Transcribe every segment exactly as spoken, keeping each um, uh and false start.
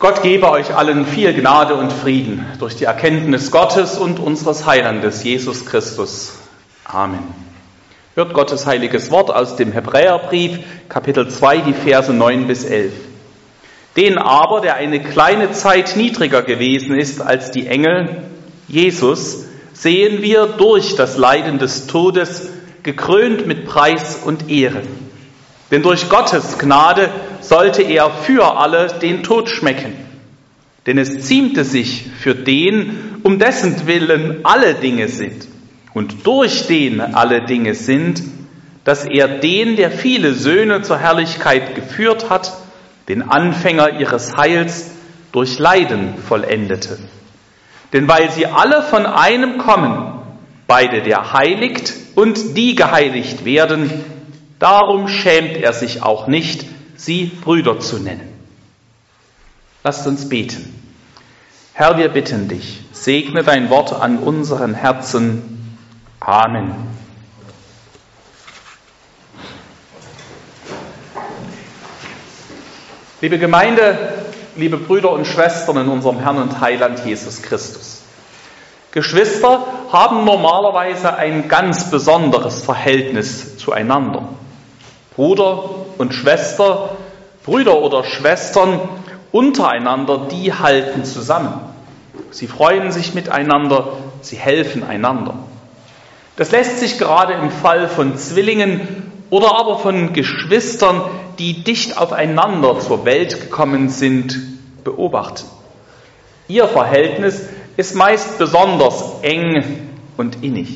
Gott gebe euch allen viel Gnade und Frieden durch die Erkenntnis Gottes und unseres Heilandes, Jesus Christus. Amen. Hört Gottes heiliges Wort aus dem Hebräerbrief, Kapitel zwei, die Verse neun bis elf. Den aber, der eine kleine Zeit niedriger gewesen ist als die Engel, Jesus, sehen wir durch das Leiden des Todes gekrönt mit Preis und Ehre. Denn durch Gottes Gnade sollte er für alle den Tod schmecken. Denn es ziemte sich für den, um dessen Willen alle Dinge sind und durch den alle Dinge sind, dass er den, der viele Söhne zur Herrlichkeit geführt hat, den Anfänger ihres Heils durch Leiden vollendete. Denn weil sie alle von einem kommen, beide der heiligt und die geheiligt werden, darum schämt er sich auch nicht, sie Brüder zu nennen. Lasst uns beten. Herr, wir bitten dich, segne dein Wort an unseren Herzen. Amen. Liebe Gemeinde, liebe Brüder und Schwestern in unserem Herrn und Heiland Jesus Christus. Geschwister haben normalerweise ein ganz besonderes Verhältnis zueinander. Bruder und Schwester, Brüder oder Schwestern untereinander, die halten zusammen. Sie freuen sich miteinander, sie helfen einander. Das lässt sich gerade im Fall von Zwillingen oder aber von Geschwistern, die dicht aufeinander zur Welt gekommen sind, beobachten. Ihr Verhältnis ist meist besonders eng und innig.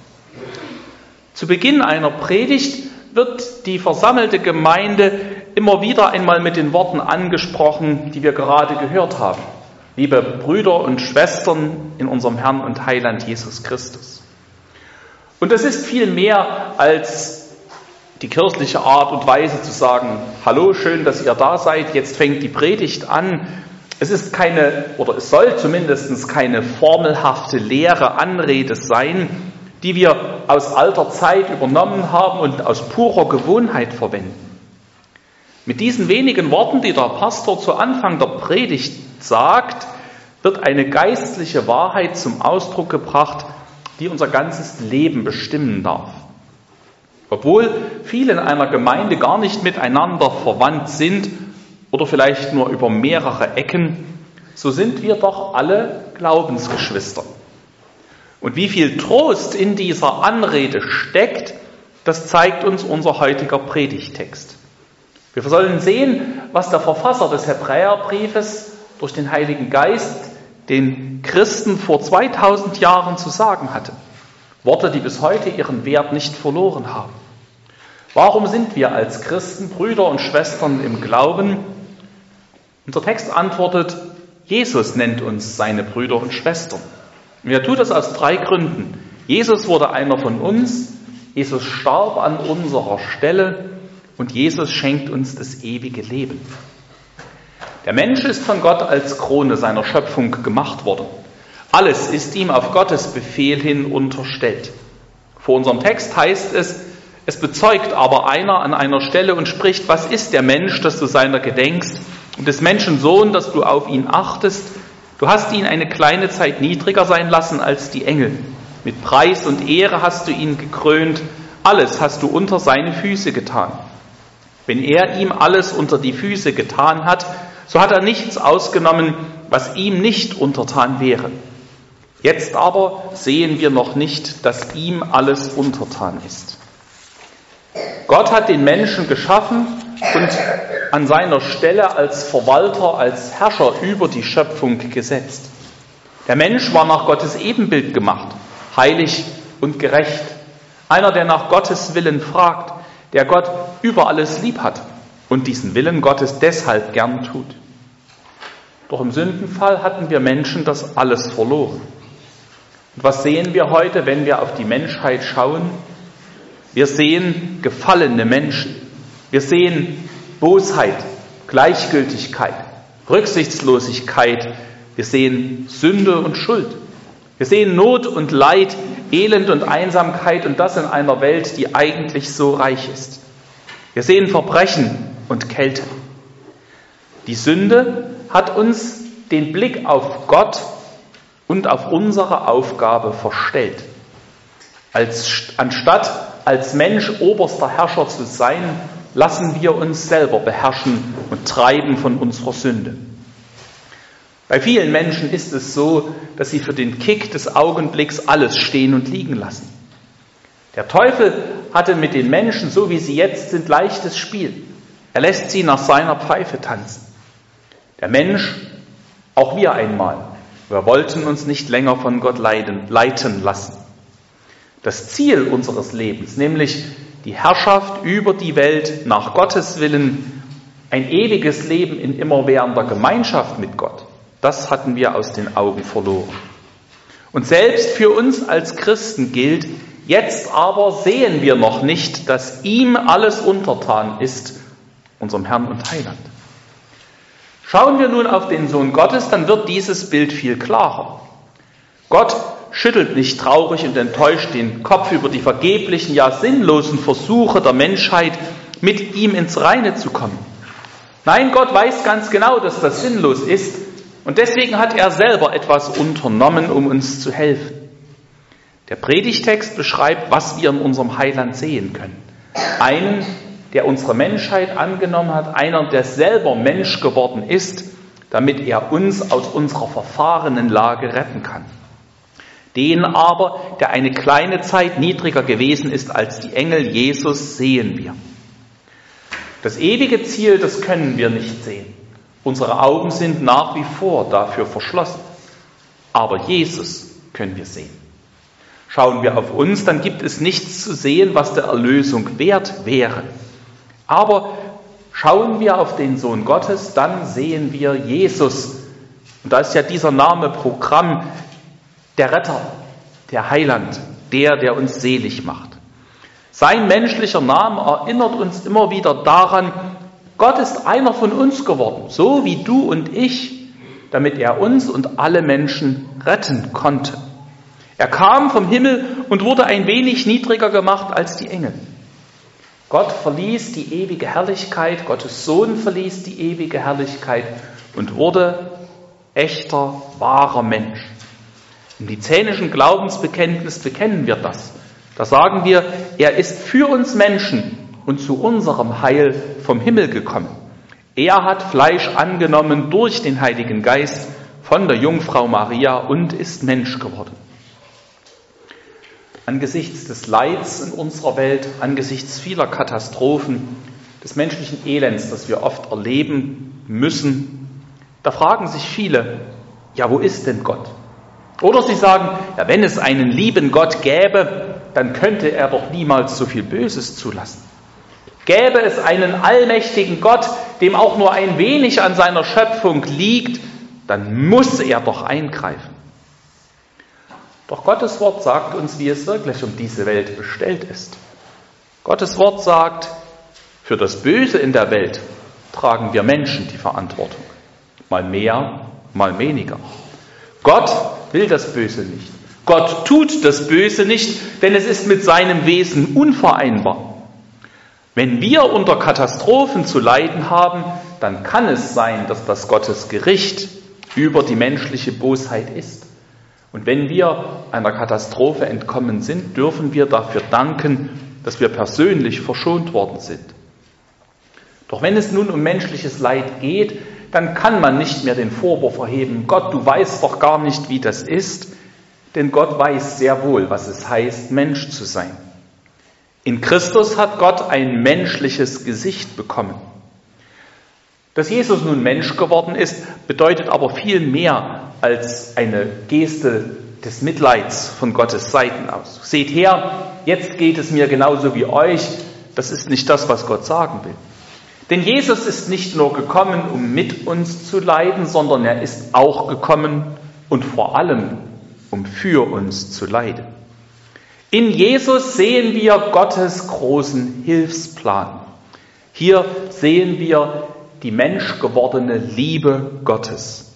Zu Beginn einer Predigt wird die versammelte Gemeinde immer wieder einmal mit den Worten angesprochen, die wir gerade gehört haben. Liebe Brüder und Schwestern in unserem Herrn und Heiland Jesus Christus. Und es ist viel mehr als die kirchliche Art und Weise zu sagen, hallo, schön, dass ihr da seid, jetzt fängt die Predigt an. Es ist keine, oder es soll zumindest keine formelhafte, leere Anrede sein, die wir aus alter Zeit übernommen haben und aus purer Gewohnheit verwenden. Mit diesen wenigen Worten, die der Pastor zu Anfang der Predigt sagt, wird eine geistliche Wahrheit zum Ausdruck gebracht, die unser ganzes Leben bestimmen darf. Obwohl viele in einer Gemeinde gar nicht miteinander verwandt sind oder vielleicht nur über mehrere Ecken, so sind wir doch alle Glaubensgeschwister. Und wie viel Trost in dieser Anrede steckt, das zeigt uns unser heutiger Predigttext. Wir sollen sehen, was der Verfasser des Hebräerbriefes durch den Heiligen Geist den Christen vor zweitausend Jahren zu sagen hatte. Worte, die bis heute ihren Wert nicht verloren haben. Warum sind wir als Christen, Brüder und Schwestern im Glauben? Unser Text antwortet, Jesus nennt uns seine Brüder und Schwestern. Und er tut das aus drei Gründen. Jesus wurde einer von uns, Jesus starb an unserer Stelle und Jesus schenkt uns das ewige Leben. Der Mensch ist von Gott als Krone seiner Schöpfung gemacht worden. Alles ist ihm auf Gottes Befehl hin unterstellt. Vor unserem Text heißt es, es bezeugt aber einer an einer Stelle und spricht, was ist der Mensch, dass du seiner gedenkst, und des Menschen Sohn, dass du auf ihn achtest? Du hast ihn eine kleine Zeit niedriger sein lassen als die Engel. Mit Preis und Ehre hast du ihn gekrönt, alles hast du unter seine Füße getan. Wenn er ihm alles unter die Füße getan hat, so hat er nichts ausgenommen, was ihm nicht untertan wäre. Jetzt aber sehen wir noch nicht, dass ihm alles untertan ist. Gott hat den Menschen geschaffen und an seiner Stelle als Verwalter, als Herrscher über die Schöpfung gesetzt. Der Mensch war nach Gottes Ebenbild gemacht, heilig und gerecht. Einer, der nach Gottes Willen fragt, der Gott über alles lieb hat und diesen Willen Gottes deshalb gern tut. Doch im Sündenfall hatten wir Menschen das alles verloren. Und was sehen wir heute, wenn wir auf die Menschheit schauen? Wir sehen gefallene Menschen. Wir sehen Bosheit, Gleichgültigkeit, Rücksichtslosigkeit. Wir sehen Sünde und Schuld. Wir sehen Not und Leid, Elend und Einsamkeit und das in einer Welt, die eigentlich so reich ist. Wir sehen Verbrechen und Kälte. Die Sünde hat uns den Blick auf Gott und auf unsere Aufgabe verstellt. Als, anstatt als Mensch oberster Herrscher zu sein, lassen wir uns selber beherrschen und treiben von unserer Sünde. Bei vielen Menschen ist es so, dass sie für den Kick des Augenblicks alles stehen und liegen lassen. Der Teufel hatte mit den Menschen, so wie sie jetzt sind, leichtes Spiel. Er lässt sie nach seiner Pfeife tanzen. Der Mensch, auch wir einmal, wir wollten uns nicht länger von Gott leiden, leiten lassen. Das Ziel unseres Lebens, nämlich die Herrschaft über die Welt nach Gottes Willen, ein ewiges Leben in immerwährender Gemeinschaft mit Gott, das hatten wir aus den Augen verloren. Und selbst für uns als Christen gilt, jetzt aber sehen wir noch nicht, dass ihm alles untertan ist, unserem Herrn und Heiland. Schauen wir nun auf den Sohn Gottes, dann wird dieses Bild viel klarer. Gott schüttelt nicht traurig und enttäuscht den Kopf über die vergeblichen, ja sinnlosen Versuche der Menschheit, mit ihm ins Reine zu kommen. Nein, Gott weiß ganz genau, dass das sinnlos ist und deswegen hat er selber etwas unternommen, um uns zu helfen. Der Predigtext beschreibt, was wir in unserem Heiland sehen können. Einen, der unsere Menschheit angenommen hat, einer, der selber Mensch geworden ist, damit er uns aus unserer verfahrenen Lage retten kann. Den aber, der eine kleine Zeit niedriger gewesen ist als die Engel, Jesus, sehen wir. Das ewige Ziel, das können wir nicht sehen. Unsere Augen sind nach wie vor dafür verschlossen. Aber Jesus können wir sehen. Schauen wir auf uns, dann gibt es nichts zu sehen, was der Erlösung wert wäre. Aber schauen wir auf den Sohn Gottes, dann sehen wir Jesus. Und da ist ja dieser Name Programm, der Retter, der Heiland, der, der uns selig macht. Sein menschlicher Name erinnert uns immer wieder daran, Gott ist einer von uns geworden, so wie du und ich, damit er uns und alle Menschen retten konnte. Er kam vom Himmel und wurde ein wenig niedriger gemacht als die Engel. Gott verließ die ewige Herrlichkeit, Gottes Sohn verließ die ewige Herrlichkeit und wurde echter, wahrer Mensch. Im nizänischen Glaubensbekenntnis bekennen wir das. Da sagen wir, er ist für uns Menschen und zu unserem Heil vom Himmel gekommen. Er hat Fleisch angenommen durch den Heiligen Geist von der Jungfrau Maria und ist Mensch geworden. Angesichts des Leids in unserer Welt, angesichts vieler Katastrophen, des menschlichen Elends, das wir oft erleben müssen, da fragen sich viele, ja, wo ist denn Gott? Oder sie sagen, ja, wenn es einen lieben Gott gäbe, dann könnte er doch niemals so viel Böses zulassen. Gäbe es einen allmächtigen Gott, dem auch nur ein wenig an seiner Schöpfung liegt, dann muss er doch eingreifen. Doch Gottes Wort sagt uns, wie es wirklich um diese Welt bestellt ist. Gottes Wort sagt, für das Böse in der Welt tragen wir Menschen die Verantwortung. Mal mehr, mal weniger. Gott will das Böse nicht. Gott tut das Böse nicht, denn es ist mit seinem Wesen unvereinbar. Wenn wir unter Katastrophen zu leiden haben, dann kann es sein, dass das Gottes Gericht über die menschliche Bosheit ist. Und wenn wir einer Katastrophe entkommen sind, dürfen wir dafür danken, dass wir persönlich verschont worden sind. Doch wenn es nun um menschliches Leid geht, dann kann man nicht mehr den Vorwurf erheben, Gott, du weißt doch gar nicht, wie das ist, denn Gott weiß sehr wohl, was es heißt, Mensch zu sein. In Christus hat Gott ein menschliches Gesicht bekommen. Dass Jesus nun Mensch geworden ist, bedeutet aber viel mehr als eine Geste des Mitleids von Gottes Seiten aus. Seht her, jetzt geht es mir genauso wie euch. Das ist nicht das, was Gott sagen will. Denn Jesus ist nicht nur gekommen, um mit uns zu leiden, sondern er ist auch gekommen und vor allem, um für uns zu leiden. In Jesus sehen wir Gottes großen Hilfsplan. Hier sehen wir die menschgewordene Liebe Gottes.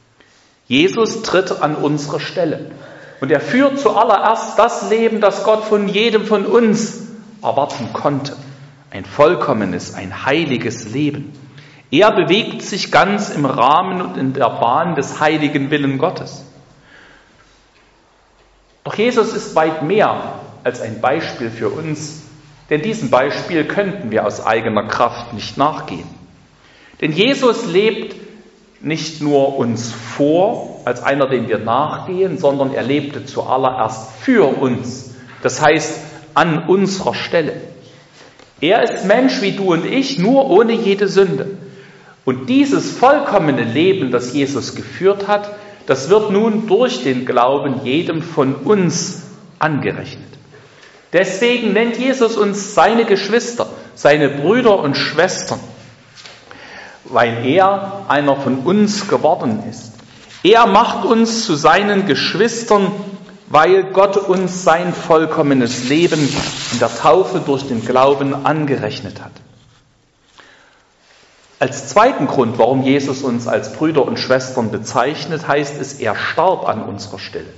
Jesus tritt an unsere Stelle und er führt zuallererst das Leben, das Gott von jedem von uns erwarten konnte. Ein vollkommenes, ein heiliges Leben. Er bewegt sich ganz im Rahmen und in der Bahn des heiligen Willen Gottes. Doch Jesus ist weit mehr als ein Beispiel für uns, denn diesem Beispiel könnten wir aus eigener Kraft nicht nachgehen. Denn Jesus lebt nicht nur uns vor, als einer, dem wir nachgehen, sondern er lebte zuallererst für uns, das heißt an unserer Stelle. Er ist Mensch wie du und ich, nur ohne jede Sünde. Und dieses vollkommene Leben, das Jesus geführt hat, das wird nun durch den Glauben jedem von uns angerechnet. Deswegen nennt Jesus uns seine Geschwister, seine Brüder und Schwestern, weil er einer von uns geworden ist. Er macht uns zu seinen Geschwistern, weil Gott uns sein vollkommenes Leben in der Taufe durch den Glauben angerechnet hat. Als zweiten Grund, warum Jesus uns als Brüder und Schwestern bezeichnet, heißt es, er starb an unserer Stelle.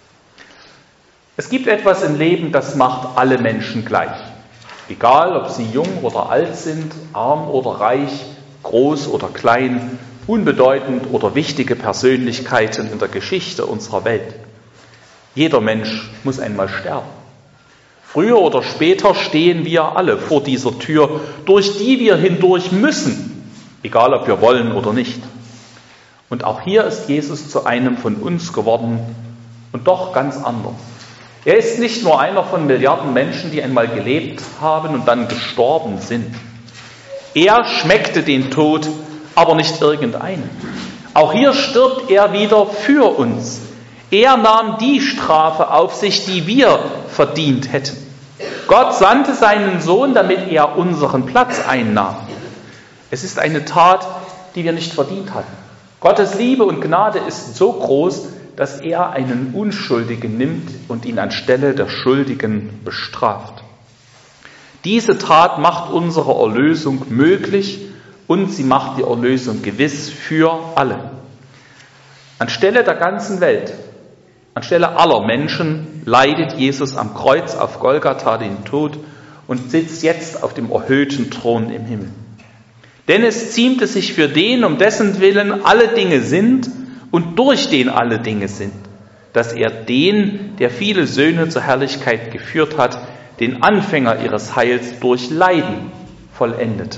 Es gibt etwas im Leben, das macht alle Menschen gleich. Egal, ob sie jung oder alt sind, arm oder reich, groß oder klein, unbedeutend oder wichtige Persönlichkeiten in der Geschichte unserer Welt. Jeder Mensch muss einmal sterben. Früher oder später stehen wir alle vor dieser Tür, durch die wir hindurch müssen, egal ob wir wollen oder nicht. Und auch hier ist Jesus zu einem von uns geworden und doch ganz anders. Er ist nicht nur einer von Milliarden Menschen, die einmal gelebt haben und dann gestorben sind. Er schmeckte den Tod, aber nicht irgendeinen. Auch hier stirbt er wieder für uns. Er nahm die Strafe auf sich, die wir verdient hätten. Gott sandte seinen Sohn, damit er unseren Platz einnahm. Es ist eine Tat, die wir nicht verdient hatten. Gottes Liebe und Gnade ist so groß, dass er einen Unschuldigen nimmt und ihn anstelle der Schuldigen bestraft. Diese Tat macht unsere Erlösung möglich und sie macht die Erlösung gewiss für alle. Anstelle der ganzen Welt, anstelle aller Menschen leidet Jesus am Kreuz auf Golgatha den Tod und sitzt jetzt auf dem erhöhten Thron im Himmel. Denn es ziemte sich für den, um dessen Willen alle Dinge sind und durch den alle Dinge sind, dass er den, der viele Söhne zur Herrlichkeit geführt hat, den Anfänger ihres Heils durch Leiden vollendete.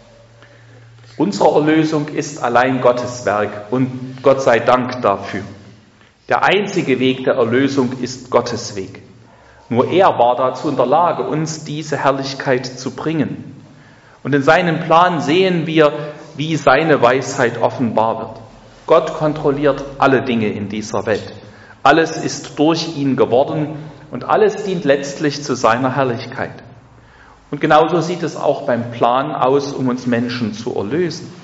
Unsere Erlösung ist allein Gottes Werk und Gott sei Dank dafür. Der einzige Weg der Erlösung ist Gottes Weg. Nur er war dazu in der Lage, uns diese Herrlichkeit zu bringen. Und in seinem Plan sehen wir, wie seine Weisheit offenbar wird. Gott kontrolliert alle Dinge in dieser Welt. Alles ist durch ihn geworden und alles dient letztlich zu seiner Herrlichkeit. Und genauso sieht es auch beim Plan aus, um uns Menschen zu erlösen.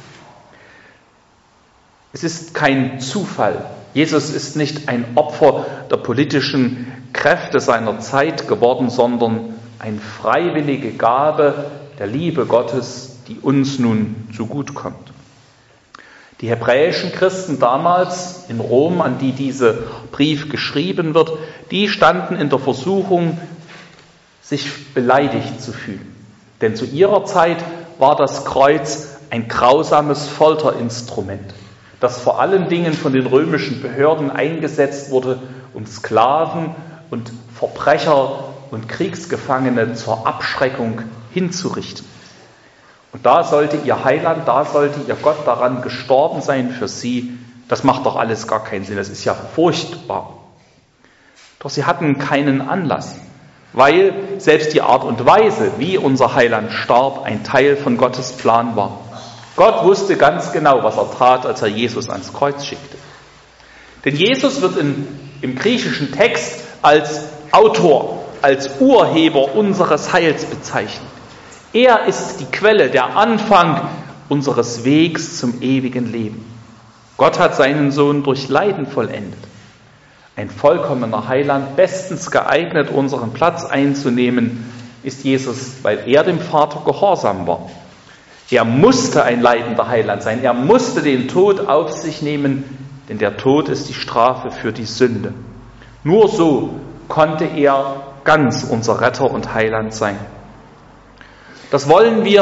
Es ist kein Zufall. Jesus ist nicht ein Opfer der politischen Kräfte seiner Zeit geworden, sondern eine freiwillige Gabe der Liebe Gottes, die uns nun zugutekommt. Die hebräischen Christen damals in Rom, an die dieser Brief geschrieben wird, die standen in der Versuchung, sich beleidigt zu fühlen. Denn zu ihrer Zeit war das Kreuz ein grausames Folterinstrument, das vor allen Dingen von den römischen Behörden eingesetzt wurde, um Sklaven und Verbrecher und Kriegsgefangene zur Abschreckung hinzurichten. Und da sollte ihr Heiland, da sollte ihr Gott daran gestorben sein für sie. Das macht doch alles gar keinen Sinn, das ist ja furchtbar. Doch sie hatten keinen Anlass, weil selbst die Art und Weise, wie unser Heiland starb, ein Teil von Gottes Plan war. Gott wusste ganz genau, was er tat, als er Jesus ans Kreuz schickte. Denn Jesus wird in, im griechischen Text als Autor, als Urheber unseres Heils bezeichnet. Er ist die Quelle, der Anfang unseres Wegs zum ewigen Leben. Gott hat seinen Sohn durch Leiden vollendet. Ein vollkommener Heiland, bestens geeignet, unseren Platz einzunehmen, ist Jesus, weil er dem Vater gehorsam war. Er musste ein leidender Heiland sein. Er musste den Tod auf sich nehmen, denn der Tod ist die Strafe für die Sünde. Nur so konnte er ganz unser Retter und Heiland sein. Das wollen wir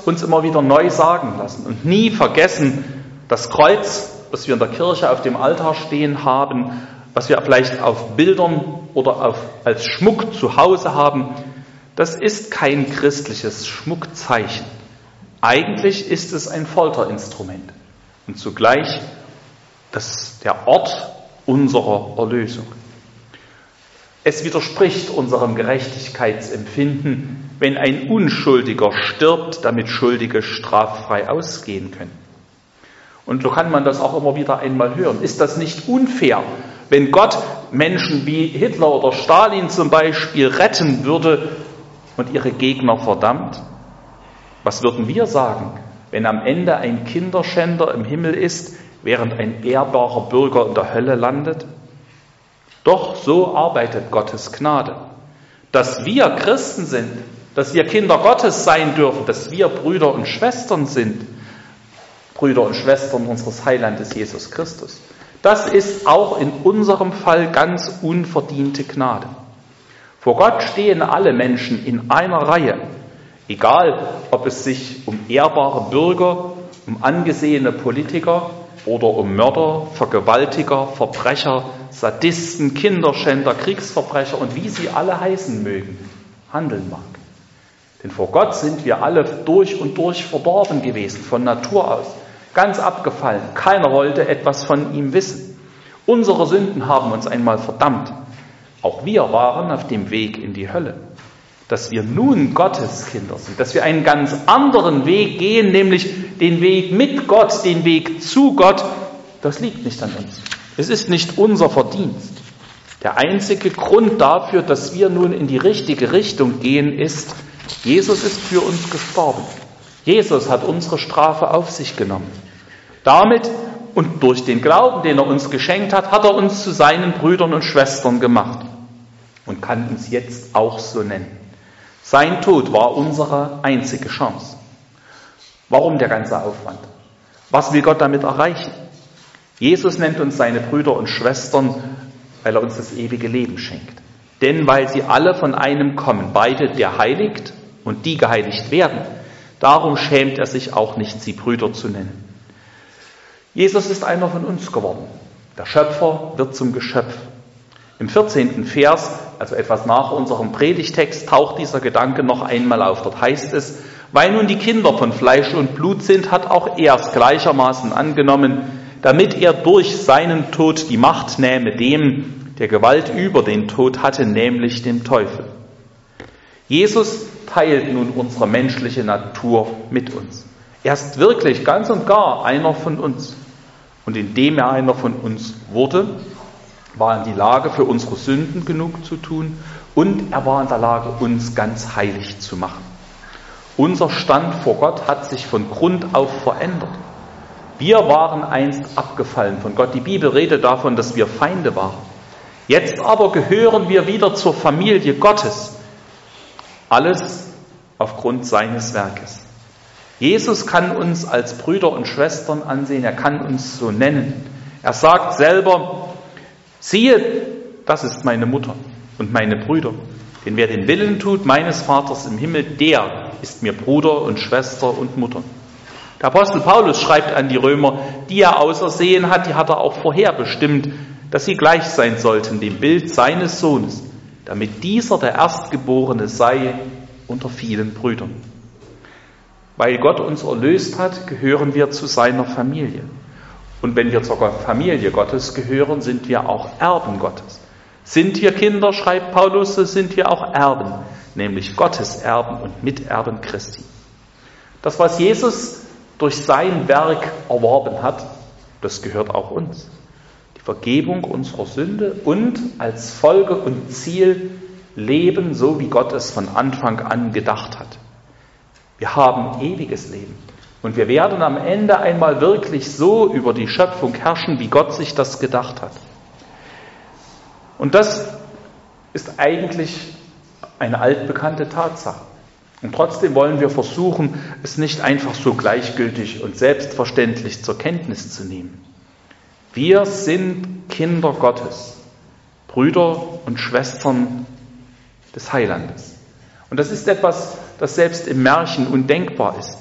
uns immer wieder neu sagen lassen und nie vergessen, das Kreuz, das wir in der Kirche auf dem Altar stehen haben, was wir vielleicht auf Bildern oder auf, als Schmuck zu Hause haben, das ist kein christliches Schmuckzeichen. Eigentlich ist es ein Folterinstrument und zugleich das, der Ort unserer Erlösung. Es widerspricht unserem Gerechtigkeitsempfinden, wenn ein Unschuldiger stirbt, damit Schuldige straffrei ausgehen können. Und so kann man das auch immer wieder einmal hören. Ist das nicht unfair, wenn Gott Menschen wie Hitler oder Stalin zum Beispiel retten würde und ihre Gegner verdammt? Was würden wir sagen, wenn am Ende ein Kinderschänder im Himmel ist, während ein ehrbarer Bürger in der Hölle landet? Doch so arbeitet Gottes Gnade. Dass wir Christen sind, dass wir Kinder Gottes sein dürfen, dass wir Brüder und Schwestern sind, Brüder und Schwestern unseres Heilandes Jesus Christus, das ist auch in unserem Fall ganz unverdiente Gnade. Vor Gott stehen alle Menschen in einer Reihe, egal ob es sich um ehrbare Bürger, um angesehene Politiker oder um Mörder, Vergewaltiger, Verbrecher, Sadisten, Kinderschänder, Kriegsverbrecher und wie sie alle heißen mögen, handeln mag. Denn vor Gott sind wir alle durch und durch verdorben gewesen, von Natur aus, ganz abgefallen. Keiner wollte etwas von ihm wissen. Unsere Sünden haben uns einmal verdammt. Auch wir waren auf dem Weg in die Hölle. Dass wir nun Gottes Kinder sind, dass wir einen ganz anderen Weg gehen, nämlich den Weg mit Gott, den Weg zu Gott, das liegt nicht an uns. Es ist nicht unser Verdienst. Der einzige Grund dafür, dass wir nun in die richtige Richtung gehen, ist, Jesus ist für uns gestorben. Jesus hat unsere Strafe auf sich genommen. Damit und durch den Glauben, den er uns geschenkt hat, hat er uns zu seinen Brüdern und Schwestern gemacht und kann uns jetzt auch so nennen. Sein Tod war unsere einzige Chance. Warum der ganze Aufwand? Was will Gott damit erreichen? Jesus nennt uns seine Brüder und Schwestern, weil er uns das ewige Leben schenkt. Denn weil sie alle von einem kommen, beide der heiligt und die geheiligt werden, darum schämt er sich auch nicht, sie Brüder zu nennen. Jesus ist einer von uns geworden. Der Schöpfer wird zum Geschöpf. Im vierzehnten Vers, also etwas nach unserem Predigtext, taucht dieser Gedanke noch einmal auf. Dort heißt es, weil nun die Kinder von Fleisch und Blut sind, hat auch er es gleichermaßen angenommen, damit er durch seinen Tod die Macht nähme dem, der Gewalt über den Tod hatte, nämlich dem Teufel. Jesus teilt nun unsere menschliche Natur mit uns. Er ist wirklich ganz und gar einer von uns. Und indem er einer von uns wurde, war er in die Lage, für unsere Sünden genug zu tun und er war in der Lage, uns ganz heilig zu machen. Unser Stand vor Gott hat sich von Grund auf verändert. Wir waren einst abgefallen von Gott. Die Bibel redet davon, dass wir Feinde waren. Jetzt aber gehören wir wieder zur Familie Gottes. Alles aufgrund seines Werkes. Jesus kann uns als Brüder und Schwestern ansehen, er kann uns so nennen. Er sagt selber, siehe, das ist meine Mutter und meine Brüder. Denn wer den Willen tut meines Vaters im Himmel, der ist mir Bruder und Schwester und Mutter. Der Apostel Paulus schreibt an die Römer, die er ausersehen hat, die hat er auch vorherbestimmt, dass sie gleich sein sollten dem Bild seines Sohnes, damit dieser der Erstgeborene sei unter vielen Brüdern. Weil Gott uns erlöst hat, gehören wir zu seiner Familie. Und wenn wir zur Familie Gottes gehören, sind wir auch Erben Gottes. Sind wir Kinder, schreibt Paulus, so sind wir auch Erben, nämlich Gottes Erben und Miterben Christi. Das, was Jesus durch sein Werk erworben hat, das gehört auch uns. Die Vergebung unserer Sünde und als Folge und Ziel Leben, so wie Gott es von Anfang an gedacht hat. Wir haben ewiges Leben und wir werden am Ende einmal wirklich so über die Schöpfung herrschen, wie Gott sich das gedacht hat. Und das ist eigentlich eine altbekannte Tatsache. Und trotzdem wollen wir versuchen, es nicht einfach so gleichgültig und selbstverständlich zur Kenntnis zu nehmen. Wir sind Kinder Gottes, Brüder und Schwestern des Heilandes. Und das ist etwas, das selbst im Märchen undenkbar ist.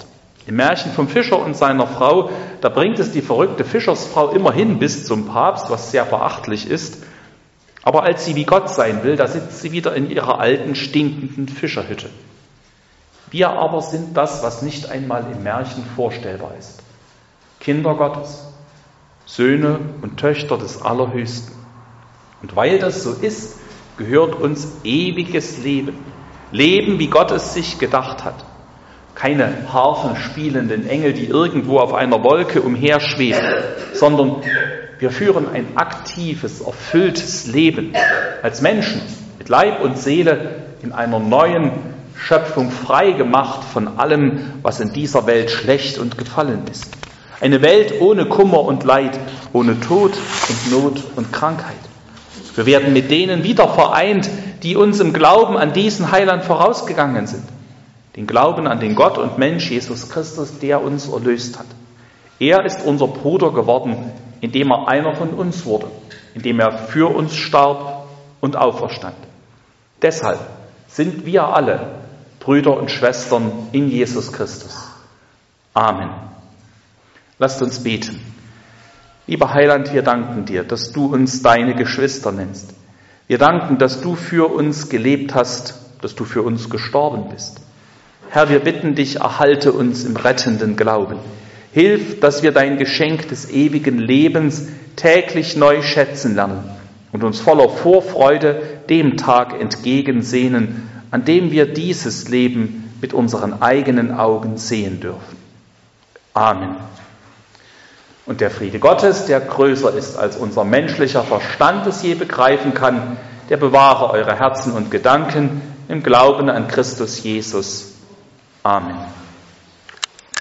Im Märchen vom Fischer und seiner Frau, da bringt es die verrückte Fischersfrau immerhin bis zum Papst, was sehr beachtlich ist. Aber als sie wie Gott sein will, da sitzt sie wieder in ihrer alten, stinkenden Fischerhütte. Wir aber sind das, was nicht einmal im Märchen vorstellbar ist. Kinder Gottes, Söhne und Töchter des Allerhöchsten. Und weil das so ist, gehört uns ewiges Leben. Leben, wie Gott es sich gedacht hat. Keine harfenspielenden Engel, die irgendwo auf einer Wolke umherschweben, sondern wir führen ein aktives, erfülltes Leben als Menschen mit Leib und Seele in einer neuen Schöpfung, frei gemacht von allem, was in dieser Welt schlecht und gefallen ist. Eine Welt ohne Kummer und Leid, ohne Tod und Not und Krankheit. Wir werden mit denen wieder vereint, die uns im Glauben an diesen Heiland vorausgegangen sind. Den Glauben an den Gott und Mensch Jesus Christus, der uns erlöst hat. Er ist unser Bruder geworden, indem er einer von uns wurde, indem er für uns starb und auferstand. Deshalb sind wir alle Brüder und Schwestern in Jesus Christus. Amen. Lasst uns beten. Lieber Heiland, wir danken dir, dass du uns deine Geschwister nennst. Wir danken, dass du für uns gelebt hast, dass du für uns gestorben bist. Herr, wir bitten dich, erhalte uns im rettenden Glauben. Hilf, dass wir dein Geschenk des ewigen Lebens täglich neu schätzen lernen und uns voller Vorfreude dem Tag entgegensehnen, an dem wir dieses Leben mit unseren eigenen Augen sehen dürfen. Amen. Und der Friede Gottes, der größer ist, als unser menschlicher Verstand es je begreifen kann, der bewahre eure Herzen und Gedanken im Glauben an Christus Jesus. Amen.